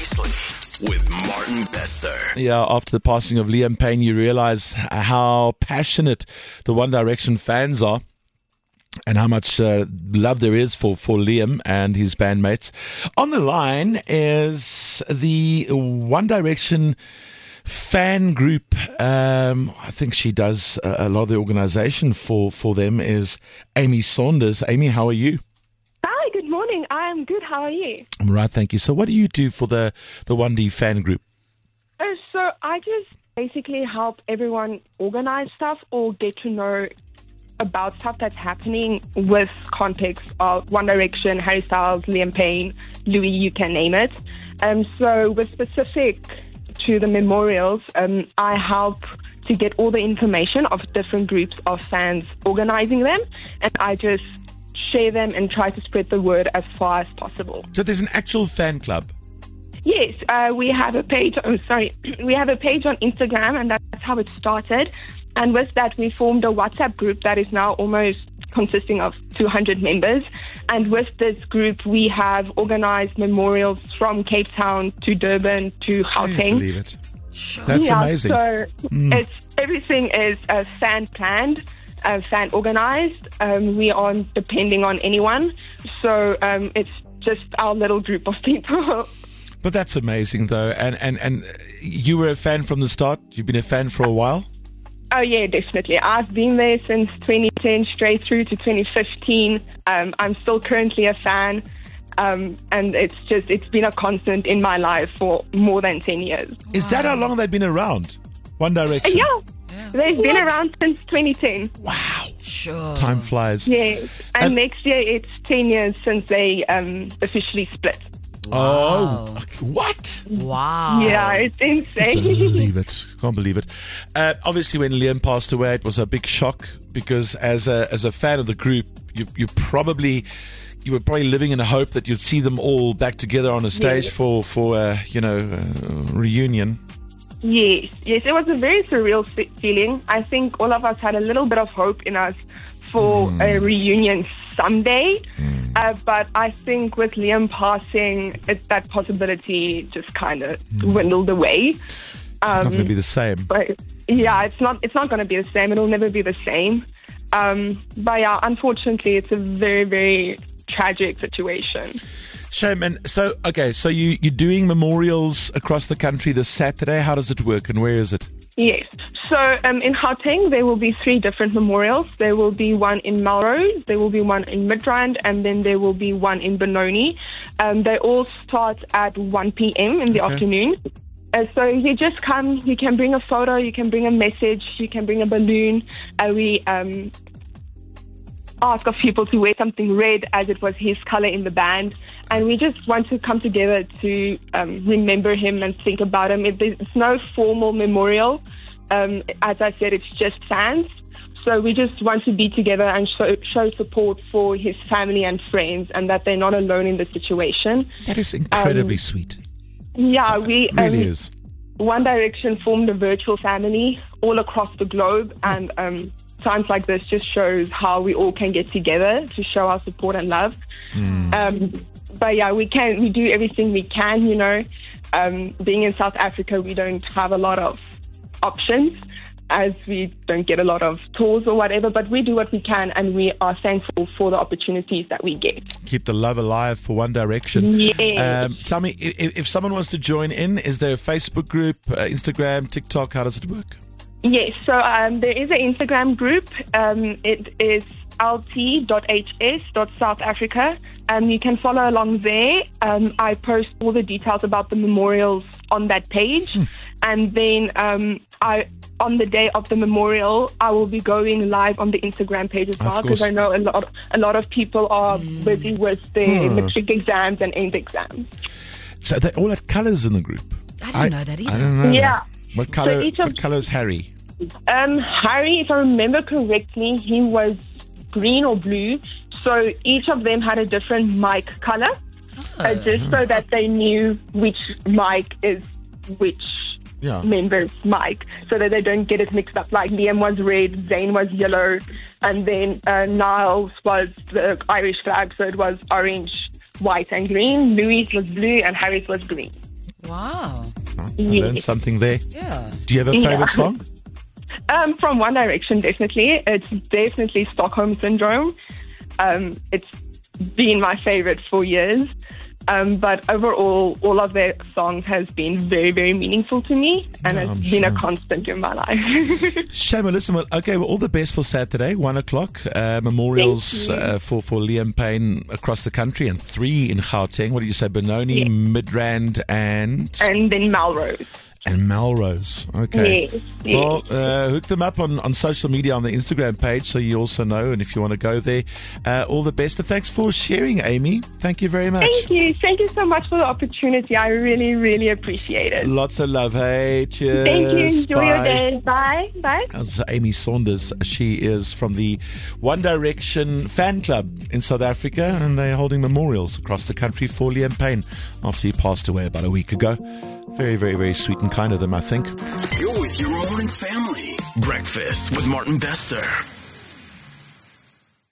Precisely with Martin Bester. Yeah, after the passing of Liam Payne, you realize how passionate the One Direction fans are and how much love there is for Liam and his bandmates. On the line is the One Direction fan group. I think she does a lot of the organization for them is Amy Saunders. Amy, how are you? Hi, good morning. I'm good. How are you? I'm right, thank you. So what do you do for the 1D fan group? So I just basically help everyone organize stuff or get to know about stuff that's happening with context of One Direction, Harry Styles, Liam Payne, Louis, you can name it. So with specific to the memorials, I help to get all the information of different groups of fans organizing them, and I just share them and try to spread the word as far as possible. So there's an actual fan club? Yes, we have a page. We have a page on Instagram, and that's how it started. And with that, we formed a WhatsApp group that is now almost consisting of 200 members. And with this group, we have organized memorials from Cape Town to Durban to Gauteng. I can't believe it. That's amazing. So everything is fan planned, fan organized. We aren't depending on anyone. So it's just our little group of people. But that's amazing, though. And you were a fan from the start? You've been a fan for a while? Oh, yeah, definitely. I've been there since 2010, straight through to 2015. I'm still currently a fan. And it's been a constant in my life for more than 10 years. Is that how long they've been around? One Direction? Yeah. They've been around since 2010. Wow. Sure. Time flies. Yes. And next year it's 10 years since they officially split. Oh, what? Wow. Yeah, it's insane. Can't believe it. Obviously, when Liam passed away, it was a big shock because as a fan of the group, you were probably living in a hope that you'd see them all back together on a stage for reunion. Yes, it was a very surreal feeling. I think all of us had a little bit of hope in us for a reunion someday. But I think with Liam passing, that possibility just kind of dwindled away. It's not going to be the same. But yeah, it's not going to be the same. It'll never be the same. But yeah, unfortunately, it's a very, very tragic situation. Shame. And so you're doing memorials across the country this Saturday. How does it work and where is it? Yes. So in Gauteng, there will be 3 different memorials. There will be one in Melrose, there will be one in Midrand, and then there will be one in Benoni. They all start at 1 p.m. in the afternoon. So you just come, you can bring a photo, you can bring a message, you can bring a balloon. We ask of people to wear something red as it was his color in the band. And we just want to come together to remember him and think about him. It's no formal memorial. As I said, it's just fans. So we just want to be together and show support for his family and friends and that they're not alone in the situation. That is incredibly sweet. Yeah, it really is. One Direction formed a virtual family all across the globe, and times like this just shows how we all can get together to show our support and love. But yeah, we do everything we can, being in South Africa, we don't have a lot of options as we don't get a lot of tours or whatever, but we do what we can and we are thankful for the opportunities that we get. Keep the love alive for One Direction. Yes. Tell me, if someone wants to join in, is there a Facebook group, Instagram, TikTok, how does it work? Yes, so there is an Instagram group. It is lt.hs.South Africa. You can follow along there. I post all the details about the memorials on that page. And then on the day of the memorial, I will be going live on the Instagram page as well, because I know a lot of people are busy with their matric exams and end exams. So they all have colours in the group? I didn't know that either. I don't know. Yeah. What colour is Harry? Harry, if I remember correctly, he was green or blue. So each of them had a different mic color, just so that they knew which mic is which member's mic, so that they don't get it mixed up. Like Liam was red, Zayn was yellow, and then Niles was the Irish flag, so it was orange, white, and green. Louis was blue, and Harry's was green. Wow. I learned something there. Yeah. Do you have a favorite song? From One Direction, definitely. It's definitely Stockholm Syndrome. It's been my favorite for years. But overall, all of their songs has been very, very meaningful to me, and it's been a constant in my life. Shama, listen, well, all the best for Saturday, 1 o'clock. Memorials for Liam Payne across the country, and 3 in Gauteng. What did you say? Benoni, Midrand, and then Melrose. And Melrose. Okay. Yes. Well, hook them up on social media, on the Instagram page, so you also know. And if you want to go there, all the best. And thanks for sharing, Amy. Thank you very much. Thank you. Thank you so much for the opportunity. I really, really appreciate it. Lots of love. Hey, cheers. Thank you. Enjoy Bye. your day. Bye. Bye. That's Amy Saunders. She is from the One Direction fan club in South Africa, and they're holding memorials across the country for Liam Payne after he passed away about a week ago. Very, very, very sweet and kind of them, I think. You're with your morning family. Breakfast with Martin Bester.